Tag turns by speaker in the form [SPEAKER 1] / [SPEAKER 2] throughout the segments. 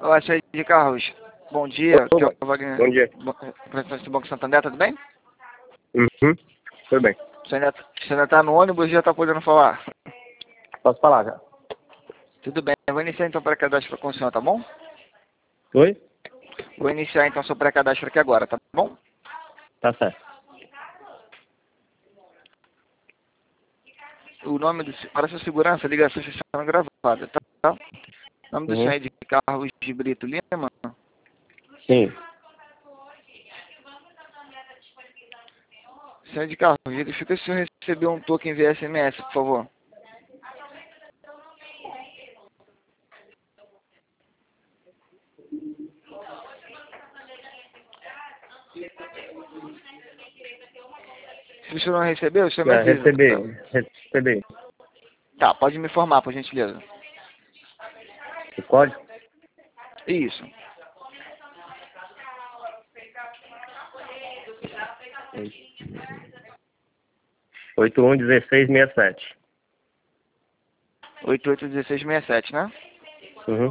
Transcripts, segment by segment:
[SPEAKER 1] Olá, senhor de Carros. Bom dia. Aqui é o Wagner.
[SPEAKER 2] Bom dia.
[SPEAKER 1] Presidente do Banco Santander, tudo bem?
[SPEAKER 2] Uhum. Tudo bem.
[SPEAKER 1] Você ainda está no ônibus e já está podendo falar?
[SPEAKER 2] Posso falar já?
[SPEAKER 1] Tudo bem. Eu vou iniciar então o pré-cadastro com o senhor, tá bom?
[SPEAKER 2] Oi?
[SPEAKER 1] Vou iniciar então seu pré-cadastro aqui agora, tá bom?
[SPEAKER 2] Tá certo.
[SPEAKER 1] O nome do... Para sua segurança, a ligação está sendo gravada, tá? O nome do senhor é de Carlos de Brito Lima?
[SPEAKER 2] Sim.
[SPEAKER 1] Senhor de Carlos, verifica se o senhor recebeu um token via SMS, por favor. Se o senhor não recebeu, o senhor me avisa.
[SPEAKER 2] Recebi.
[SPEAKER 1] Tá, pode me informar, por gentileza.
[SPEAKER 2] O código?
[SPEAKER 1] Isso.
[SPEAKER 2] Oi. 811667.
[SPEAKER 1] 881667, né?
[SPEAKER 2] Uhum.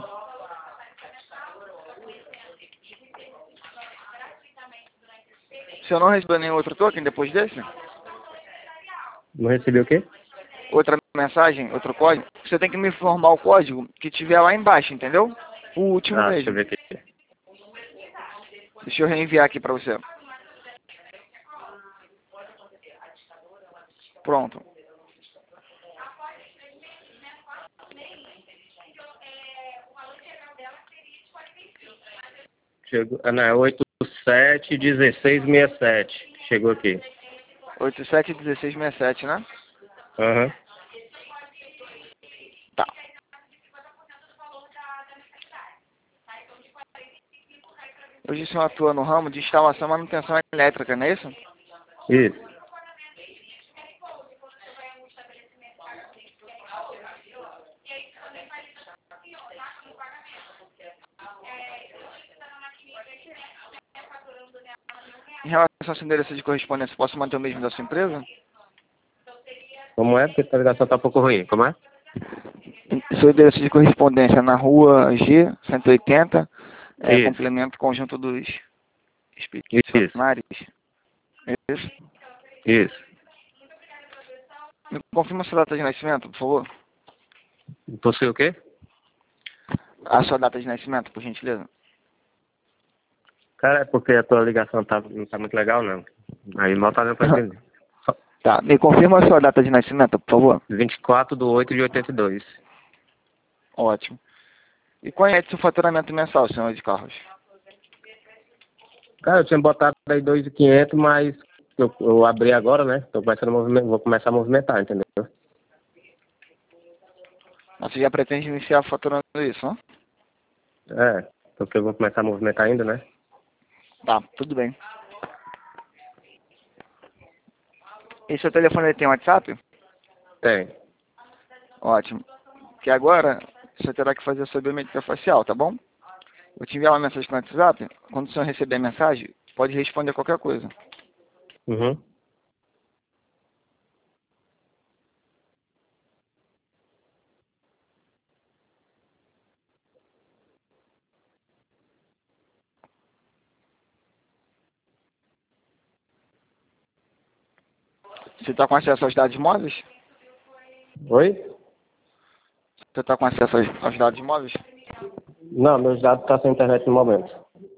[SPEAKER 1] O senhor não recebeu nenhum outro token depois desse?
[SPEAKER 2] Não recebi o quê?
[SPEAKER 1] Outra mensagem, outro código? Você tem que me informar o código que tiver lá embaixo, entendeu? O último
[SPEAKER 2] Deixa eu
[SPEAKER 1] mesmo.
[SPEAKER 2] ver aqui.
[SPEAKER 1] Deixa eu reenviar aqui pra você. Pronto.
[SPEAKER 2] Chegou. Não, é 871667. Chegou aqui.
[SPEAKER 1] 871667, né?
[SPEAKER 2] Aham.
[SPEAKER 1] Tá. Hoje o senhor atua no ramo de instalação e manutenção elétrica, não é isso?
[SPEAKER 2] Isso.
[SPEAKER 1] Em relação ao seu endereço de correspondência, posso manter o mesmo da sua empresa?
[SPEAKER 2] Como é? Porque a ligação tá um pouco ruim. Como é?
[SPEAKER 1] Seu endereço de correspondência na rua G, 180,
[SPEAKER 2] Isso.
[SPEAKER 1] complemento conjunto dos
[SPEAKER 2] Isso.
[SPEAKER 1] funcionários. É isso?
[SPEAKER 2] Isso.
[SPEAKER 1] Me confirma a sua data de nascimento, por favor.
[SPEAKER 2] Possui o quê?
[SPEAKER 1] A sua data de nascimento, por gentileza.
[SPEAKER 2] Cara, é porque a tua ligação não tá muito legal, não. Aí mal tá dando pra entender.
[SPEAKER 1] Tá, me confirma a sua data de nascimento, por favor.
[SPEAKER 2] 24/8/82.
[SPEAKER 1] Ótimo. E qual é o seu faturamento mensal, senhor de Carlos?
[SPEAKER 2] Cara, eu tinha botado aí 2.500, mas eu abri agora, né? Tô começando a movimentar, vou começar a movimentar, entendeu?
[SPEAKER 1] Você já pretende iniciar faturando isso, né?
[SPEAKER 2] É, porque eu vou começar a movimentar ainda, né?
[SPEAKER 1] Tá, tudo bem. E seu telefone tem WhatsApp?
[SPEAKER 2] Tem.
[SPEAKER 1] Ótimo. Que agora você terá que fazer a sua biometria facial, tá bom? Vou te enviar uma mensagem no WhatsApp. Quando o senhor receber a mensagem, pode responder qualquer coisa.
[SPEAKER 2] Uhum.
[SPEAKER 1] Você está com acesso aos dados móveis?
[SPEAKER 2] Oi?
[SPEAKER 1] Você está com acesso aos dados móveis?
[SPEAKER 2] Não, meus dados estão sem internet no momento.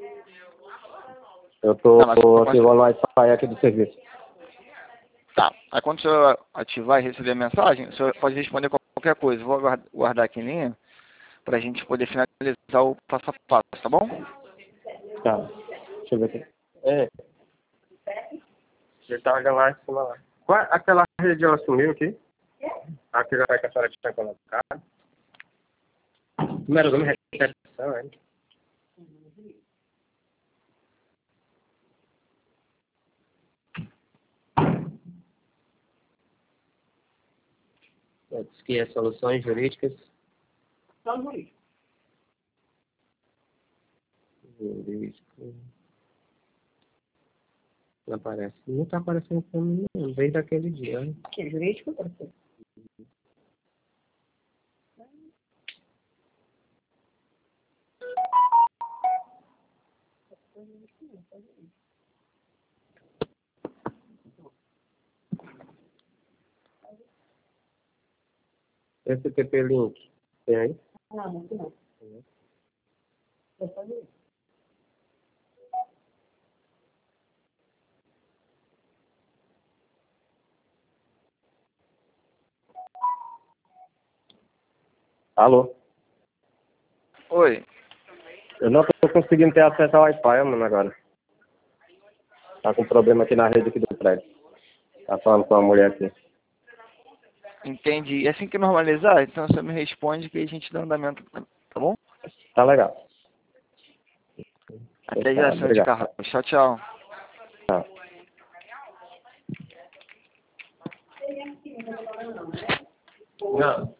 [SPEAKER 2] Eu tô
[SPEAKER 1] Tá, mas
[SPEAKER 2] ativando o Wi-Fi aqui do serviço.
[SPEAKER 1] tá. Aí quando o senhor ativar e receber a mensagem, o senhor pode responder qualquer coisa. Vou guardar aqui em linha para a gente poder finalizar o passo a passo, tá bom?
[SPEAKER 2] Tá. Deixa eu ver aqui. É. Ele tá olhando lá em cima lá. Qual, aquela região sumiu aqui? Aquela que a senhora tinha colocado. Número 2, recepção, hein? Diz que é soluções jurídicas. Jurídico. Não aparece. Não tá aparecendo pra mim, não. Desde aquele dia, hein?
[SPEAKER 3] Que jurídico?
[SPEAKER 2] Esse TP-Link, tem aí? Alô?
[SPEAKER 1] Oi.
[SPEAKER 2] Eu não tô conseguindo ter acesso ao Wi-Fi, mano, agora. Tá com problema aqui na rede aqui do prédio. Tá falando com a mulher aqui.
[SPEAKER 1] Entendi. E assim que normalizar, então você me responde que a gente dá andamento, tá bom?
[SPEAKER 2] Tá legal.
[SPEAKER 1] Até já, senhor de
[SPEAKER 2] Obrigado.
[SPEAKER 1] carro. Tchau, tchau.
[SPEAKER 2] Tá. Não.